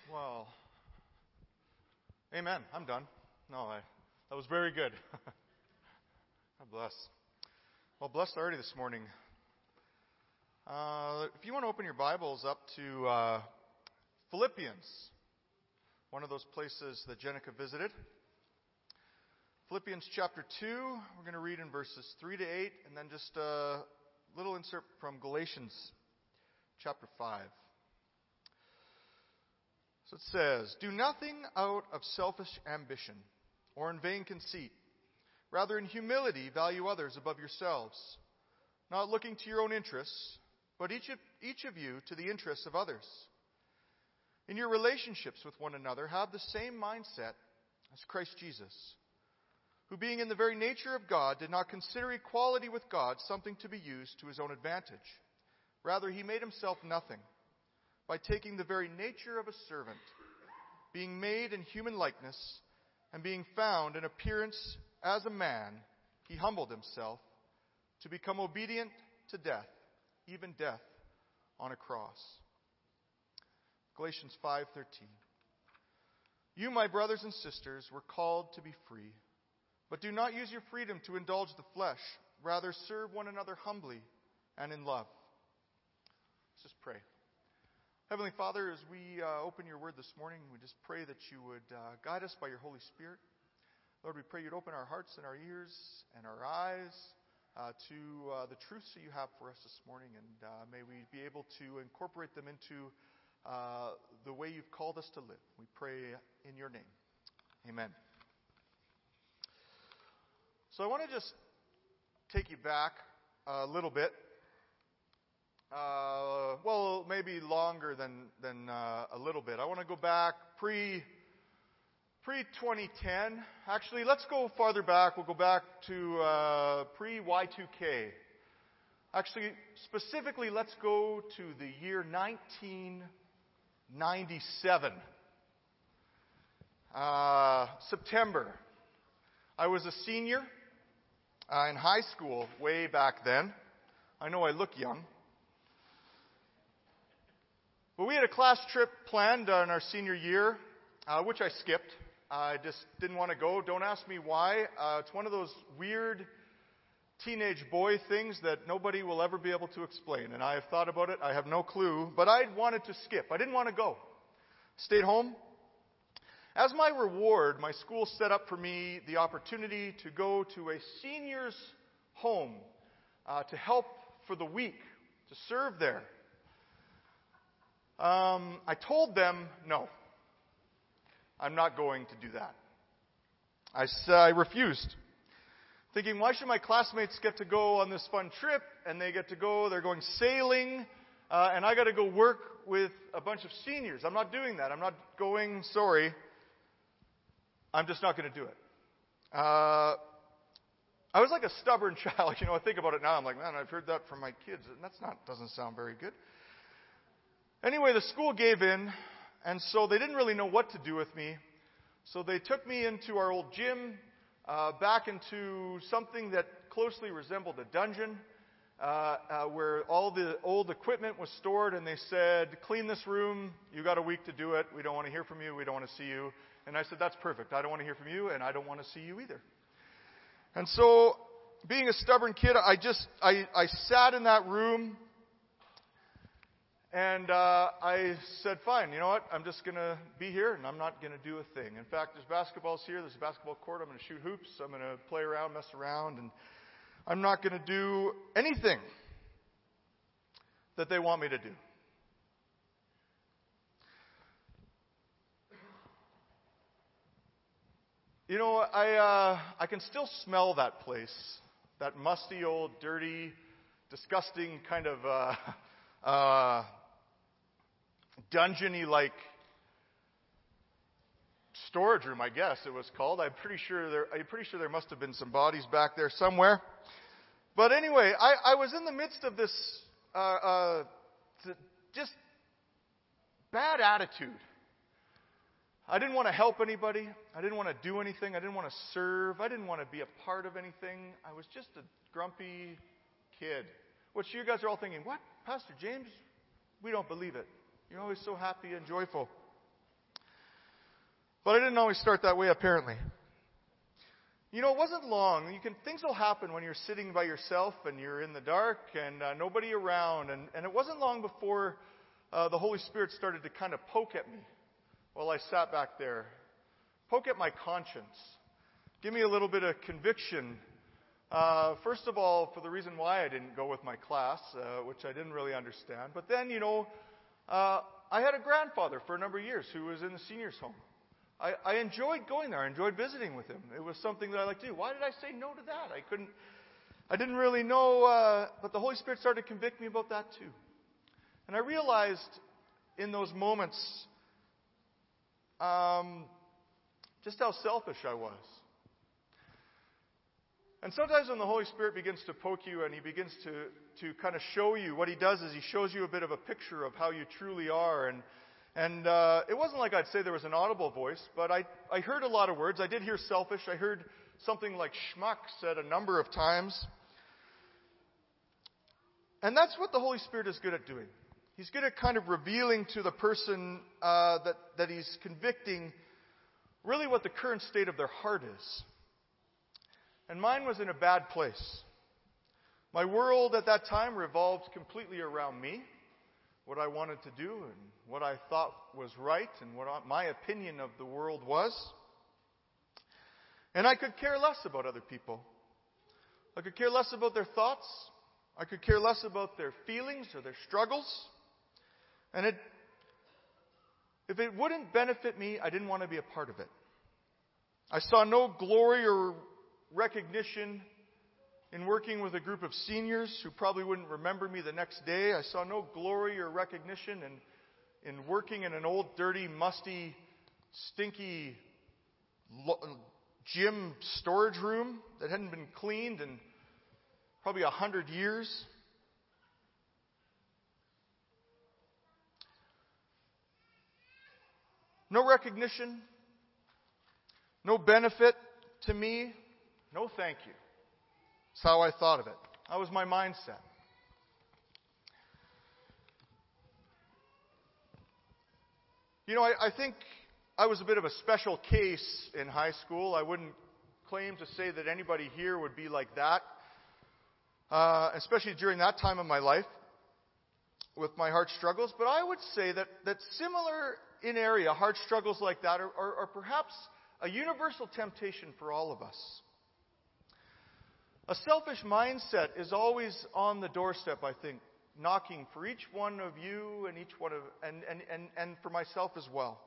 Well, amen. I'm done. That was very good. God bless. Well, blessed already this morning. If you want to open your Bibles up to Philippians, one of those places that Jenica visited. Philippians chapter 2, we're going to read in verses 3 to 8, and then just a little insert from Galatians chapter 5. So it says, "Do nothing out of selfish ambition or in vain conceit. Rather, in humility, value others above yourselves, not looking to your own interests, but each of you to the interests of others. In your relationships with one another, have the same mindset as Christ Jesus, who being in the very nature of God, did not consider equality with God something to be used to his own advantage. Rather, he made himself nothing, by taking the very nature of a servant, being made in human likeness, and being found in appearance as a man, he humbled himself to become obedient to death, even death on a cross." Galatians 5:13. "You, my brothers and sisters, were called to be free, but do not use your freedom to indulge the flesh. Rather, serve one another humbly and in love." Let's just pray. Heavenly Father, as we open your word this morning, we just pray that you would guide us by your Holy Spirit. Lord, we pray you'd open our hearts and our ears and our eyes to the truths that you have for us this morning, and may we be able to incorporate them into the way you've called us to live. We pray in your name. Amen. So I want to just take you back a little bit. Maybe longer than a little bit. I want to go back pre-2010. Actually, let's go farther back. We'll go back to pre-Y2K. Actually, specifically, let's go to the year 1997. September. I was a senior in high school way back then. I know I look young. But we had a class trip planned in our senior year, which I skipped. I just didn't want to go. Don't ask me why. It's one of those weird teenage boy things that nobody will ever be able to explain. And I have thought about it. I have no clue. But I wanted to skip. I didn't want to go. Stayed home. As my reward, my school set up for me the opportunity to go to a senior's home to help for the week, to serve there. I told them, no, I'm not going to do that. I refused. Thinking, why should my classmates get to go on this fun trip, and they get to go, they're going sailing, and I got to go work with a bunch of seniors. I'm not doing that. I'm not going, sorry. I'm just not going to do it. I was like a stubborn child. I think about it now. I'm like, man, I've heard that from my kids, and doesn't sound very good. Anyway, the school gave in, and so they didn't really know what to do with me. So they took me into our old gym, back into something that closely resembled a dungeon, where all the old equipment was stored, and they said, clean this room, you got a week to do it, we don't want to hear from you, we don't want to see you. And I said, that's perfect, I don't want to hear from you, and I don't want to see you either. And so, being a stubborn kid, I sat in that room, and I said, fine, you know what? I'm just going to be here, and I'm not going to do a thing. In fact, there's basketballs here. There's a basketball court. I'm going to shoot hoops. I'm going to play around, mess around, and I'm not going to do anything that they want me to do. I can still smell that place, that musty, old, dirty, disgusting kind of dungeony like storage room, I guess it was called. I'm pretty sure there must have been some bodies back there somewhere. But anyway, I was in the midst of this just bad attitude. I didn't want to help anybody. I didn't want to do anything. I didn't want to serve. I didn't want to be a part of anything. I was just a grumpy kid. Which you guys are all thinking, what? Pastor James? We don't believe it. You're always so happy and joyful. But I didn't always start that way, apparently. You know, it wasn't long. Things will happen when you're sitting by yourself and you're in the dark and nobody around. And it wasn't long before the Holy Spirit started to kind of poke at me while I sat back there. Poke at my conscience. Give me a little bit of conviction. First of all, for the reason why I didn't go with my class, which I didn't really understand. But then, I had a grandfather for a number of years who was in the seniors' home. I enjoyed going there. I enjoyed visiting with him. It was something that I liked to do. Why did I say no to that? I didn't really know, but the Holy Spirit started to convict me about that too. And I realized in those moments just how selfish I was. And sometimes when the Holy Spirit begins to poke you and He begins to kind of show you, what He does is He shows you a bit of a picture of how you truly are. And it wasn't like I'd say there was an audible voice, but I heard a lot of words. I did hear selfish. I heard something like schmuck said a number of times. And that's what the Holy Spirit is good at doing. He's good at kind of revealing to the person that He's convicting really what the current state of their heart is. And mine was in a bad place. My world at that time revolved completely around me, what I wanted to do and what I thought was right and what my opinion of the world was. And I could care less about other people. I could care less about their thoughts. I could care less about their feelings or their struggles. And if it wouldn't benefit me, I didn't want to be a part of it. I saw no glory or recognition in working with a group of seniors who probably wouldn't remember me the next day. I saw no glory or recognition in working in an old, dirty, musty, stinky gym storage room that hadn't been cleaned in probably 100 years. No recognition, no benefit to me, no thank you. That's how I thought of it. That was my mindset. I think I was a bit of a special case in high school. I wouldn't claim to say that anybody here would be like that, especially during that time of my life with my heart struggles. But I would say that similar in area, heart struggles like that are perhaps a universal temptation for all of us. A selfish mindset is always on the doorstep, I think, knocking for each one of you and and for myself as well.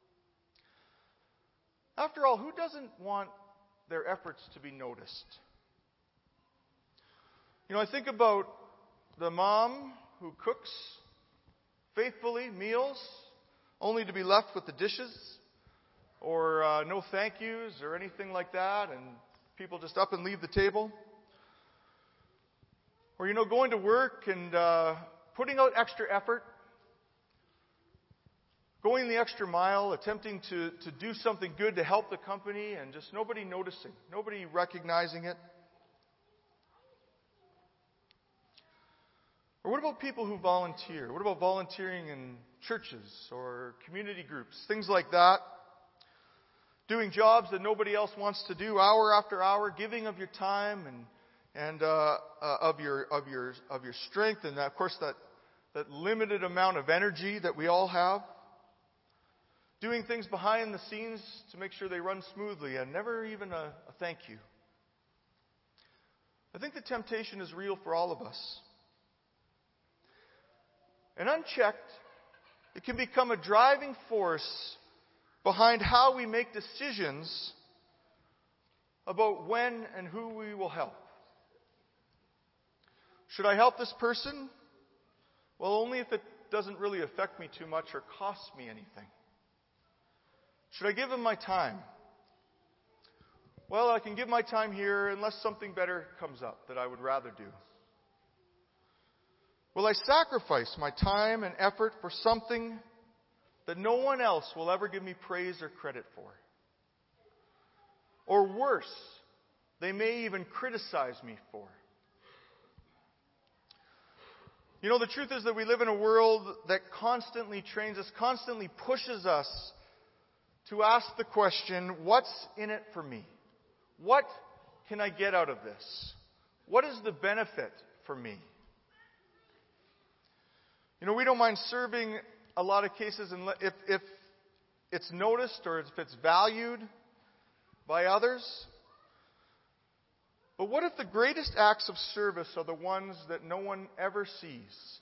After all, who doesn't want their efforts to be noticed? I think about the mom who cooks faithfully meals only to be left with the dishes or no thank yous or anything like that, and people just up and leave the table. Or, going to work and putting out extra effort, going the extra mile, attempting to do something good to help the company, and just nobody noticing, nobody recognizing it. Or what about people who volunteer? What about volunteering in churches or community groups, things like that? Doing jobs that nobody else wants to do, hour after hour, giving of your time and of your strength, and of course that limited amount of energy that we all have. Doing things behind the scenes to make sure they run smoothly, and never even a thank you. I think the temptation is real for all of us. And unchecked, it can become a driving force behind how we make decisions about when and who we will help. Should I help this person? Well, only if it doesn't really affect me too much or cost me anything. Should I give him my time? Well, I can give my time here unless something better comes up that I would rather do. Will I sacrifice my time and effort for something that no one else will ever give me praise or credit for? Or worse, they may even criticize me for. The truth is that we live in a world that constantly trains us, constantly pushes us to ask the question, what's in it for me? What can I get out of this? What is the benefit for me? We don't mind serving a lot of cases if it's noticed or if it's valued by others. But what if the greatest acts of service are the ones that no one ever sees?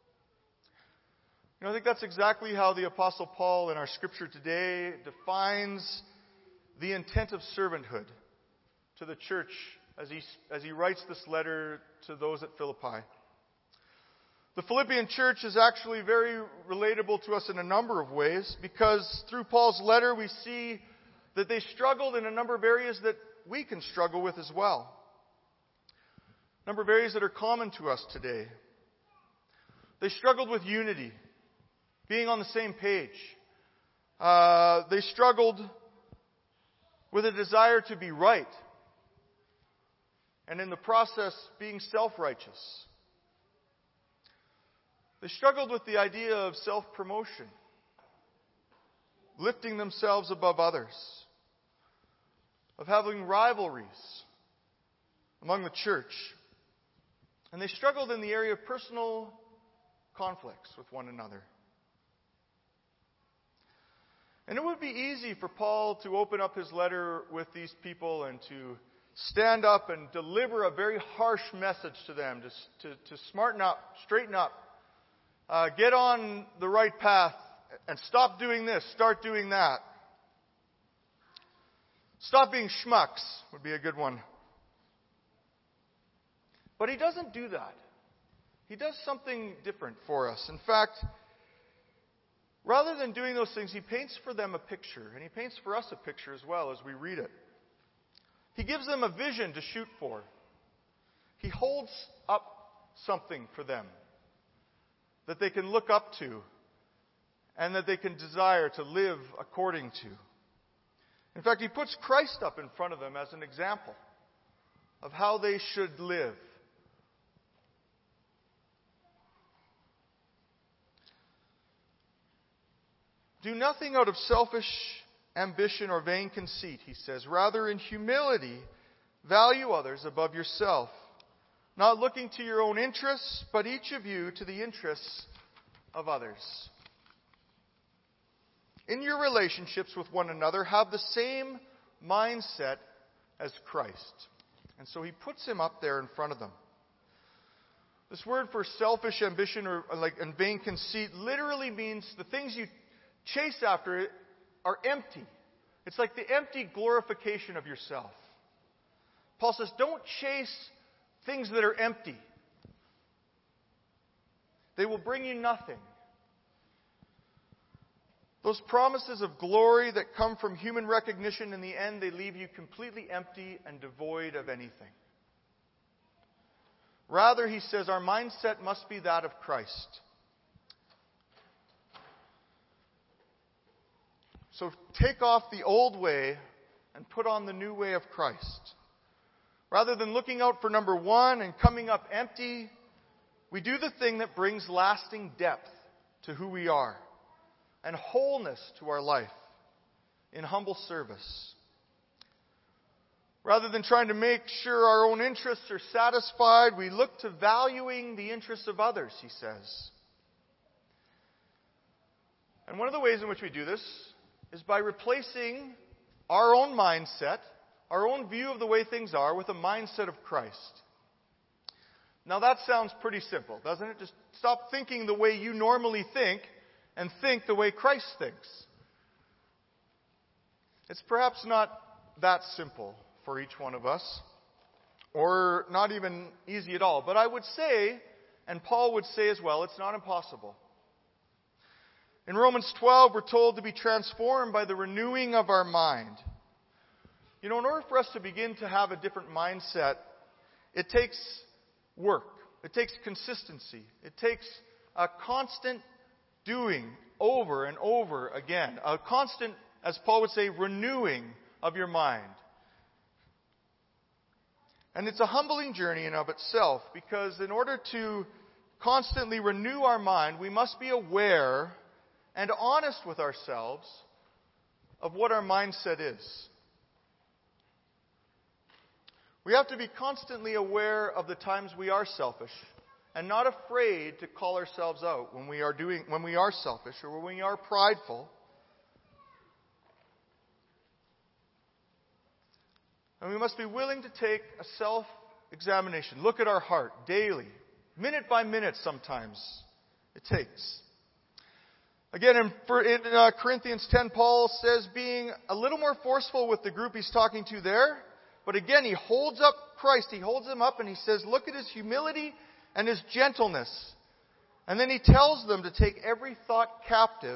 I think that's exactly how the Apostle Paul in our scripture today defines the intent of servanthood to the church as he writes this letter to those at Philippi. The Philippian church is actually very relatable to us in a number of ways, because through Paul's letter we see that they struggled in a number of areas that we can struggle with as well. A number of areas that are common to us today. They struggled with unity, being on the same page. They struggled with a desire to be right, and in the process being self-righteous. They struggled with the idea of self-promotion, lifting themselves above others, of having rivalries among the church. And they struggled in the area of personal conflicts with one another. And it would be easy for Paul to open up his letter with these people and to stand up and deliver a very harsh message to them, to smarten up, straighten up, get on the right path, and stop doing this, start doing that. Stop being schmucks would be a good one. But he doesn't do that. He does something different for us. In fact, rather than doing those things, he paints for them a picture. And he paints for us a picture as well as we read it. He gives them a vision to shoot for. He holds up something for them that they can look up to and that they can desire to live according to. In fact, he puts Christ up in front of them as an example of how they should live. Do nothing out of selfish ambition or vain conceit, he says. Rather, in humility, value others above yourself, not looking to your own interests, but each of you to the interests of others. In your relationships with one another, have the same mindset as Christ. And so he puts him up there in front of them. This word for selfish ambition and vain conceit literally means the things you chase after are empty. It's like the empty glorification of yourself. Paul says, don't chase things that are empty. They will bring you nothing. Those promises of glory that come from human recognition, in the end, they leave you completely empty and devoid of anything. Rather, he says, our mindset must be that of Christ. So take off the old way and put on the new way of Christ. Rather than looking out for number one and coming up empty, we do the thing that brings lasting depth to who we are and wholeness to our life in humble service. Rather than trying to make sure our own interests are satisfied, we look to valuing the interests of others, he says. And one of the ways in which we do this is by replacing our own mindset, our own view of the way things are, with a mindset of Christ. Now that sounds pretty simple, doesn't it? Just stop thinking the way you normally think and think the way Christ thinks. It's perhaps not that simple for each one of us, or not even easy at all. But I would say, and Paul would say as well, it's not impossible. In Romans 12, we're told to be transformed by the renewing of our mind. In order for us to begin to have a different mindset, it takes work. It takes consistency. It takes a constant doing over and over again. A constant, as Paul would say, renewing of your mind. And it's a humbling journey in of itself, because in order to constantly renew our mind, we must be aware and honest with ourselves of what our mindset is. We have to be constantly aware of the times we are selfish and not afraid to call ourselves out when we are selfish or when we are prideful. And we must be willing to take a self-examination. Look at our heart daily, minute by minute sometimes it takes. Again, in Corinthians 10, Paul says, being a little more forceful with the group he's talking to there, but again, he holds up Christ. He holds him up and he says, look at his humility and his gentleness. And then he tells them to take every thought captive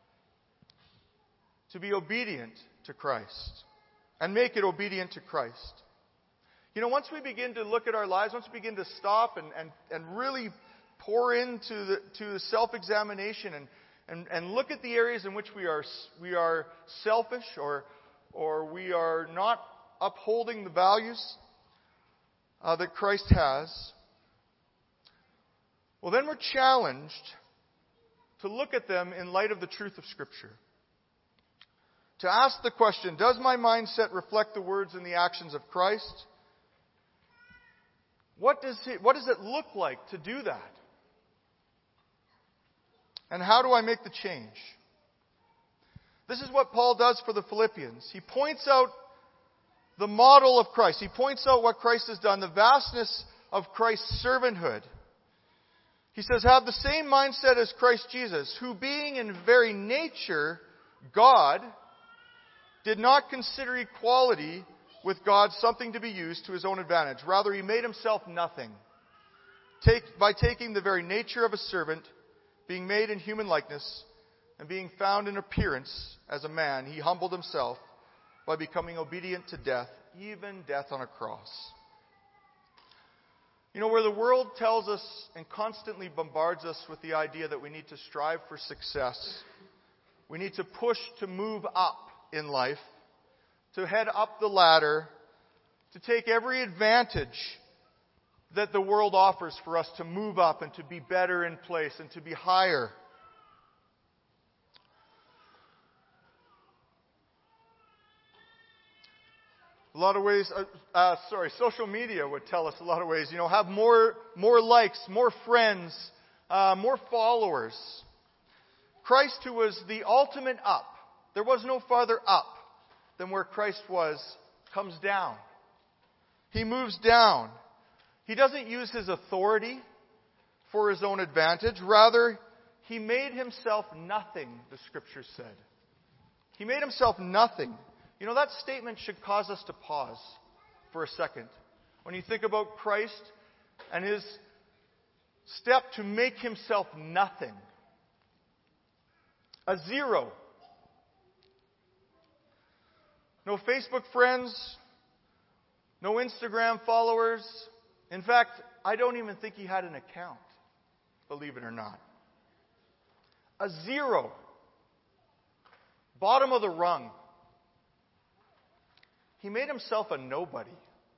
to be obedient to Christ and make it obedient to Christ. You know, once we begin to look at our lives, once we begin to stop and really pour into the self-examination and look at the areas in which we are selfish or we are not upholding the values that Christ has, well, then we're challenged to look at them in light of the truth of Scripture. To ask the question, does my mindset reflect the words and the actions of Christ? What does it look like to do that? And how do I make the change? This is what Paul does for the Philippians. He points out the model of Christ. He points out what Christ has done, the vastness of Christ's servanthood. He says, have the same mindset as Christ Jesus, who being in very nature God, did not consider equality with God something to be used to his own advantage. Rather, he made himself nothing. By taking the very nature of a servant, being made in human likeness, and being found in appearance as a man, he humbled himself by becoming obedient to death, even death on a cross. You know, where the world tells us and constantly bombards us with the idea that we need to strive for success, we need to push to move up in life, to head up the ladder, to take every advantage that the world offers for us to move up and to be better in place and to be higher. A lot of ways, social media would tell us a lot of ways, have more likes, more friends, more followers. Christ, who was the ultimate up, there was no farther up than where Christ was, comes down. He moves down. He doesn't use his authority for his own advantage. Rather, he made himself nothing, the Scripture said. He made himself nothing. You know, that statement should cause us to pause for a second. When you think about Christ and his step to make himself nothing. A zero. No Facebook friends. No Instagram followers. In fact, I don't even think he had an account, believe it or not. A zero. Bottom of the rung. He made himself a nobody.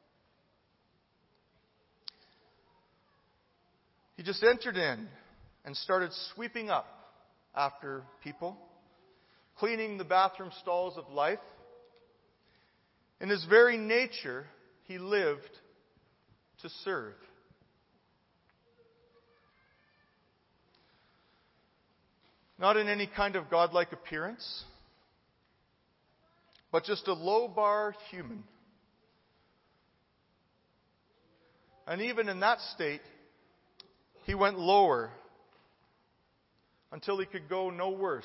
He just entered in and started sweeping up after people, cleaning the bathroom stalls of life. In his very nature, he lived to serve. Not in any kind of godlike appearance, but just a low-bar human. And even in that state, he went lower until he could go no worse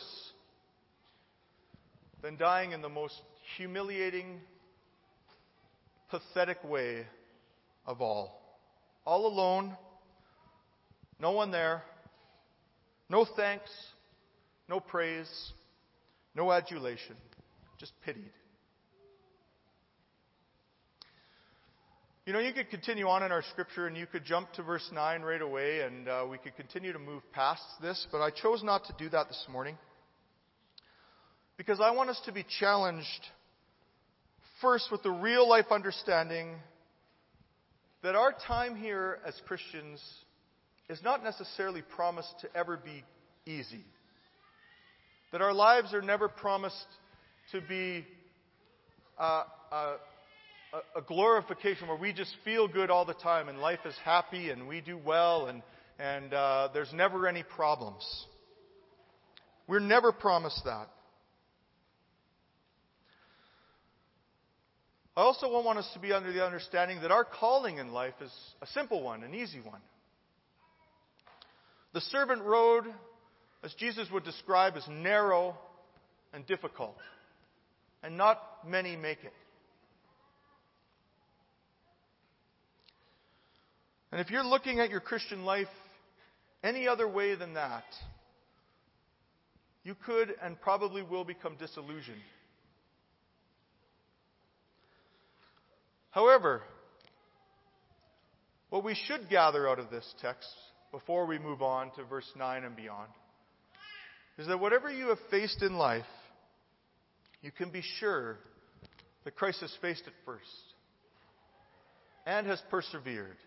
than dying in the most humiliating, pathetic way of all. All alone, no one there, no thanks, no praise, no adulation. Just pitied. You know, you could continue on in our scripture and you could jump to verse 9 right away and we could continue to move past this, but I chose not to do that this morning because I want us to be challenged first with the real life understanding that our time here as Christians is not necessarily promised to ever be easy. That our lives are never promised to be a glorification where we just feel good all the time and life is happy and we do well and there's never any problems. We're never promised that. I also want us to be under the understanding that our calling in life is a simple one, an easy one. The servant road, as Jesus would describe, is narrow and difficult, and not many make it. And if you're looking at your Christian life any other way than that, you could and probably will become disillusioned. However, what we should gather out of this text before we move on to verse 9 and beyond is that whatever you have faced in life, you can be sure that Christ has faced it first and has persevered.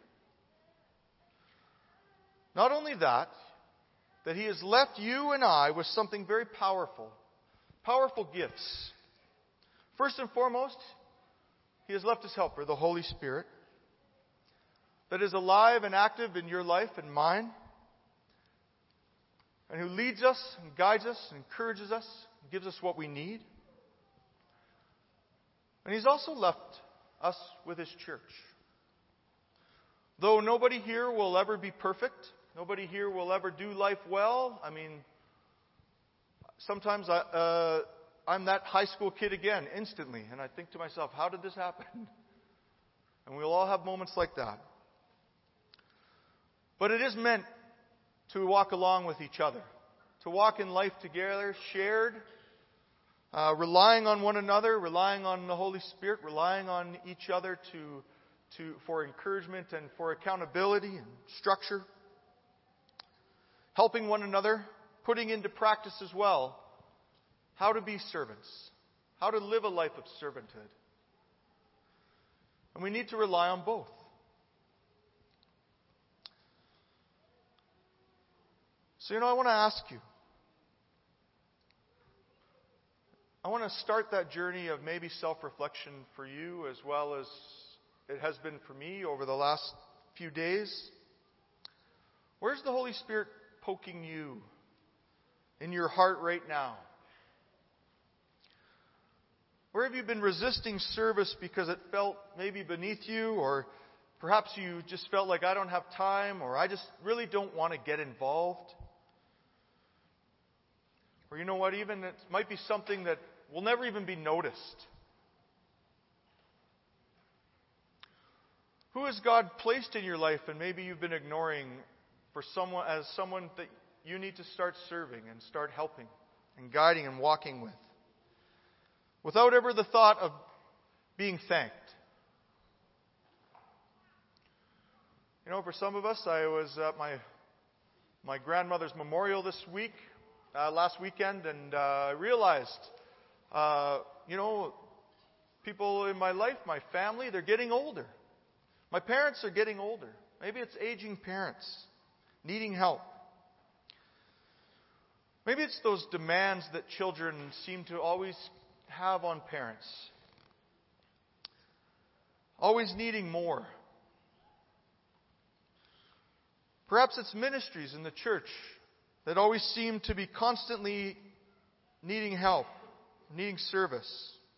Not only that He has left you and I with something very powerful, powerful gifts. First and foremost, He has left His helper, the Holy Spirit, that is alive and active in your life and mine, and who leads us and guides us and encourages us and gives us what we need. And He's also left us with His church. Though nobody here will ever be perfect, nobody here will ever do life well. I mean, sometimes I'm that high school kid again, instantly. And I think to myself, how did this happen? And we'll all have moments like that. But it is meant to walk along with each other. To walk in life together, shared, relying on one another, relying on the Holy Spirit, relying on each other for encouragement and for accountability and structure. Helping one another, putting into practice as well how to be servants, how to live a life of servanthood. And we need to rely on both. So, I want to ask you. I want to start that journey of maybe self-reflection for you as well as it has been for me over the last few days. Where's the Holy Spirit poking you in your heart right now? Where have you been resisting service because it felt maybe beneath you, or perhaps you just felt like I don't have time, or I just really don't want to get involved? Or you know what, even it might be something that will never even be noticed. Who has God placed in your life and maybe you've been ignoring as someone that you need to start serving and start helping and guiding and walking with, without ever the thought of being thanked? For some of us, I was at my grandmother's memorial last weekend, and I realized, people in my life, my family, they're getting older. My parents are getting older. Maybe it's aging parents needing help. Maybe it's those demands that children seem to always have on parents. Always needing more. Perhaps it's ministries in the church that always seem to be constantly needing help, needing service.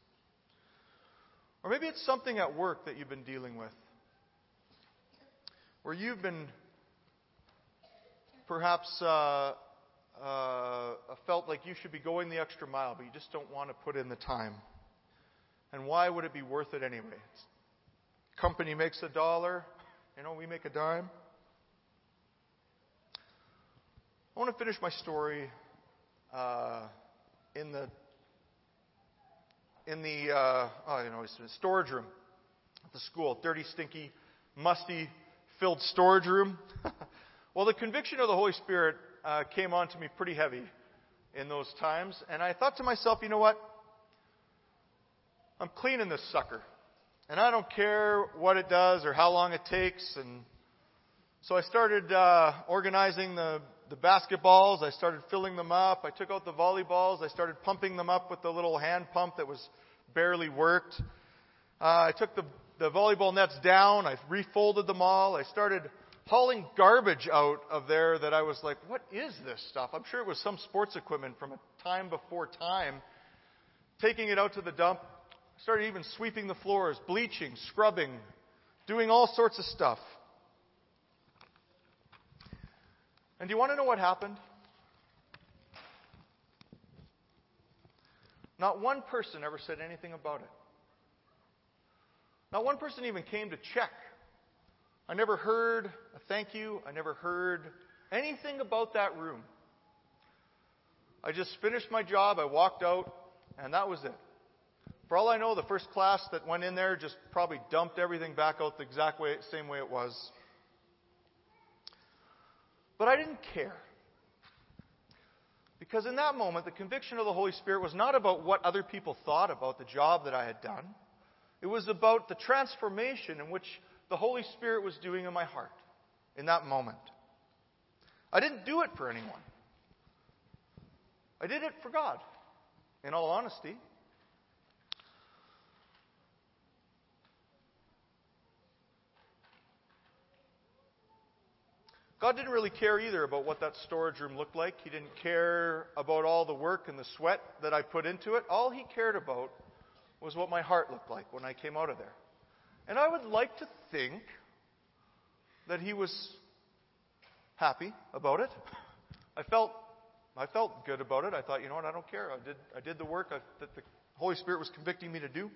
Or maybe it's something at work that you've been dealing with, where you've been perhaps felt like you should be going the extra mile, but you just don't want to put in the time. And why would it be worth it anyway? Company makes $1, we make a dime. I want to finish my story in the storage room at the school. Dirty, stinky, musty, filled storage room. Well, the conviction of the Holy Spirit came on to me pretty heavy in those times. And I thought to myself, you know what? I'm cleaning this sucker. And I don't care what it does or how long it takes. And so I started organizing the the basketballs. I started filling them up. I took out the volleyballs. I started pumping them up with the little hand pump that was barely worked. I took the volleyball nets down. I refolded them all. I started hauling garbage out of there that I was like, what is this stuff? I'm sure it was some sports equipment from a time before time. Taking it out to the dump. I started even sweeping the floors, bleaching, scrubbing, doing all sorts of stuff. And do you want to know what happened? Not one person ever said anything about it. Not one person even came to check. I never heard a thank you. I never heard anything about that room. I just finished my job. I walked out, and that was it. For all I know, the first class that went in there just probably dumped everything back out the same way it was. But I didn't care. Because in that moment, the conviction of the Holy Spirit was not about what other people thought about the job that I had done. It was about the transformation in which the Holy Spirit was doing in my heart in that moment. I didn't do it for anyone. I did it for God, in all honesty. God didn't really care either about what that storage room looked like. He didn't care about all the work and the sweat that I put into it. All He cared about was what my heart looked like when I came out of there. And I would like to think that He was happy about it. I felt good about it. I thought, you know what, I don't care. I did the work that the Holy Spirit was convicting me to do.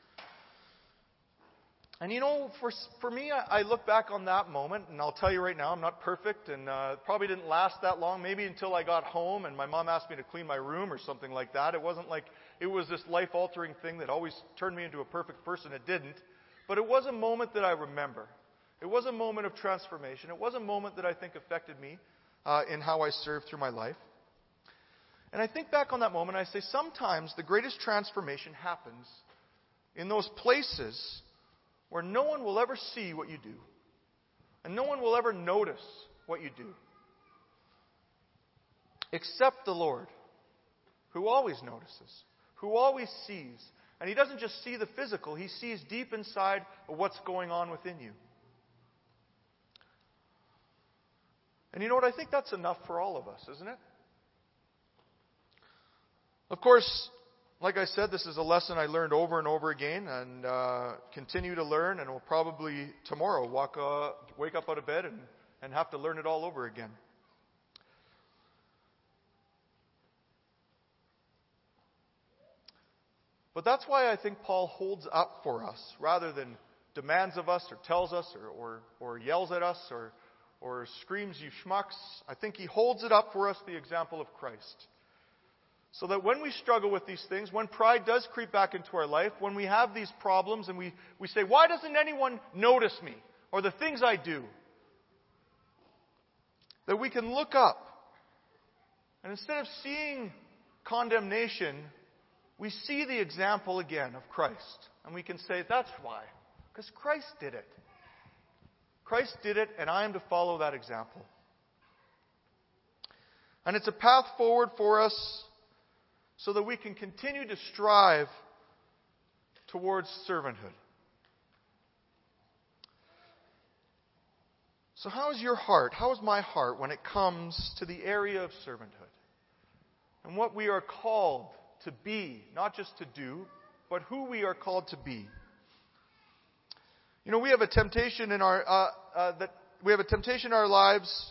And you know, for me, I look back on that moment, and I'll tell you right now, I'm not perfect, and it probably didn't last that long, maybe until I got home and my mom asked me to clean my room or something like that. It wasn't like it was this life-altering thing that always turned me into a perfect person. It didn't. But it was a moment that I remember. It was a moment of transformation. It was a moment that I think affected me in how I served through my life. And I think back on that moment, I say sometimes the greatest transformation happens in those places where no one will ever see what you do. And no one will ever notice what you do. Except the Lord, who always notices, who always sees. And He doesn't just see the physical, He sees deep inside of what's going on within you. And you know what? I think that's enough for all of us, isn't it? Of course, like I said, this is a lesson I learned over and over again and continue to learn, and will probably tomorrow wake up out of bed and have to learn it all over again. But that's why I think Paul holds up for us, rather than demands of us or tells us or yells at us or screams, "You schmucks." I think he holds it up for us, the example of Christ. So that when we struggle with these things, when pride does creep back into our life, when we have these problems and we say, "Why doesn't anyone notice me or the things I do?" that we can look up. And instead of seeing condemnation, we see the example again of Christ. And we can say, that's why. Because Christ did it. Christ did it, and I am to follow that example. And it's a path forward for us so that we can continue to strive towards servanthood. So how is your heart? How is my heart when it comes to the area of servanthood? And what we are called to be, not just to do, but who we are called to be. You know, we have a temptation in our lives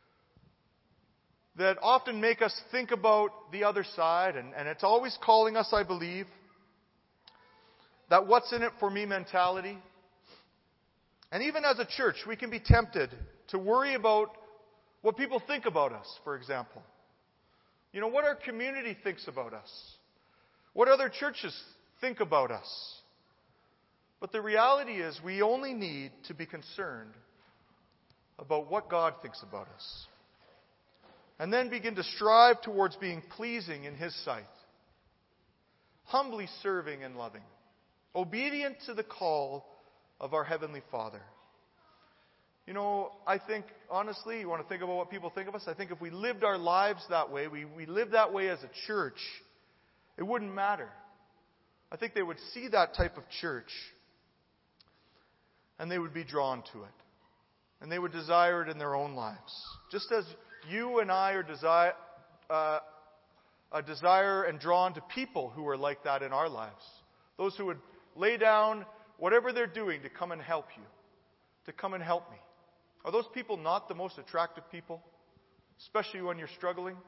that often make us think about the other side, and it's always calling us, I believe, that what's in it for me mentality. And even as a church, we can be tempted to worry about what people think about us, for example. You know, what our community thinks about us. What other churches think about us. But the reality is we only need to be concerned about what God thinks about us. And then begin to strive towards being pleasing in His sight. Humbly serving and loving. Obedient to the call of our Heavenly Father. I think, honestly, you want to think about what people think of us? I think if we lived our lives that way, we lived that way as a church, it wouldn't matter. I think they would see that type of church, and they would be drawn to it. And they would desire it in their own lives. Just as you and I are desire and drawn to people who are like that in our lives. Those who would lay down whatever they're doing to come and help you, to come and help me. Are those people not the most attractive people, especially when you're struggling?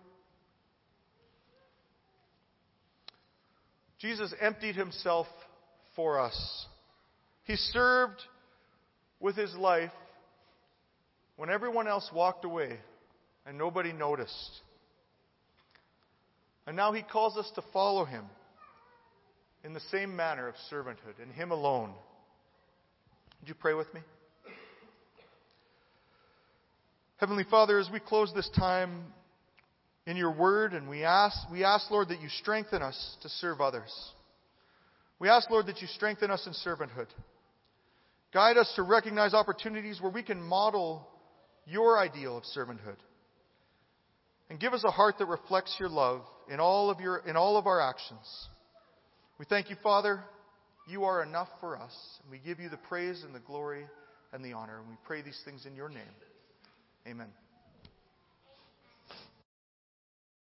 Jesus emptied himself for us. He served with his life when everyone else walked away and nobody noticed. And now he calls us to follow him in the same manner of servanthood, in him alone. Would you pray with me? Heavenly Father, as we close this time in your word, and we ask, Lord, that you strengthen us to serve others. We ask, Lord, that you strengthen us in servanthood. Guide us to recognize opportunities where we can model your ideal of servanthood. And give us a heart that reflects your love in all of our actions. We thank you, Father. You are enough for us. And we give you the praise and the glory and the honor. And we pray these things in your name. Amen.